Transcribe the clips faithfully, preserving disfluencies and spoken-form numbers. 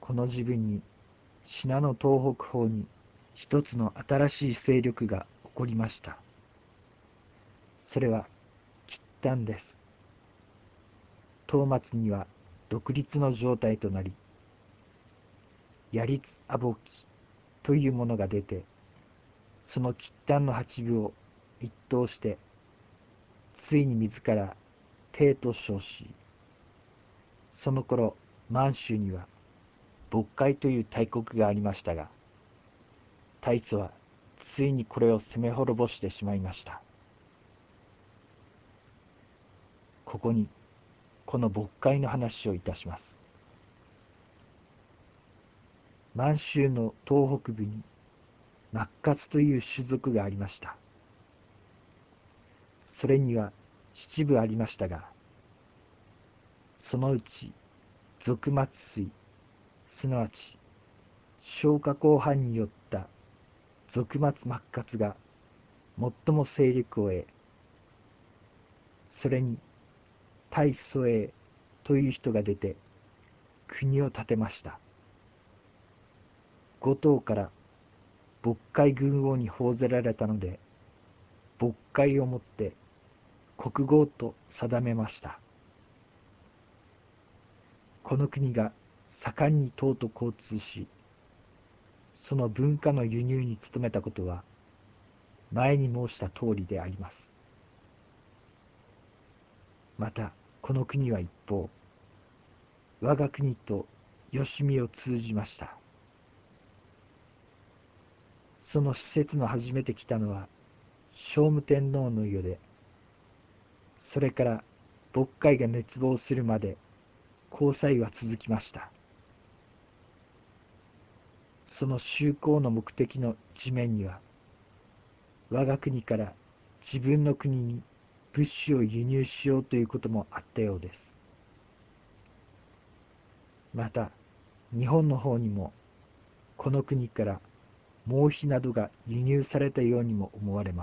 この時分に信濃東北方に一つの新しい勢力が起こりました。それは契丹です。東末には独立の状態となり、ヤリツ阿ボキというものが出て、その契丹の八部を一統して、ついに自ら帝と称し、その頃満州には渤海という大国がありましたが、大祖はついにこれを攻め滅ぼしてしまいました。ここにこの渤海の話をいたします。満州の東北部に末勝という種族がありました。それには七部ありましたが、そのうち俗末水、すなわち消化後半によった俗末末勝が最も勢力を得、それに大祖英という人が出て国を建てました。五島から渤海軍王に報ぜられたので、渤海をもって国号と定めました。この国が盛んに唐と交通し、その文化の輸入に努めたことは前に申した通りであります。またこの国は一方、我が国とよしみを通じました。その施設の初めて来たのは聖武天皇の世で、それから渤海が滅亡するまで交際は続きました。その就航の目的の一面には、我が国から自分の国に物資を輸入しようということもあったようです。また日本の方にもこの国から毛皮などが輸入されたようにも思われます。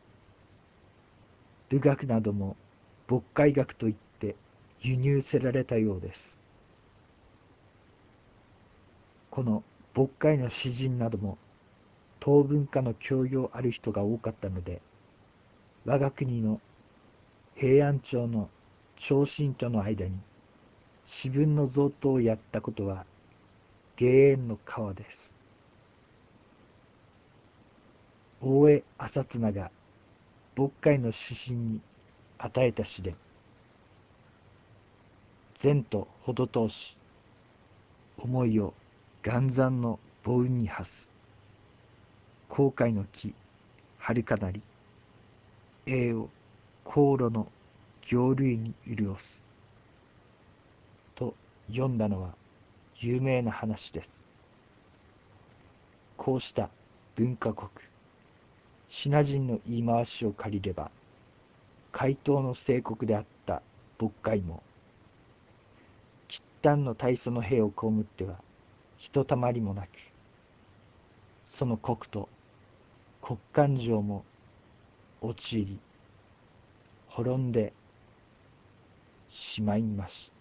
武学なども渤海学といって輸入せられたようです。この渤海の詩人なども唐文化の教養ある人が多かったので、我が国の平安朝の長信との間に私文の贈答をやったことは芸縁の川です。大江朝綱が渤海の詩人に与えた詩で、善と程通し、思いを元山の母雲に発す。航海の木、遥かなり、栄を航路の行類に潤す。と読んだのは有名な話です。こうした文化国、シナ人の言い回しを借りれば、海東の西国であった渤海も、契丹の大祖の兵を被ってはひとたまりもなく、その国と国間上も陥り滅んでしまいました。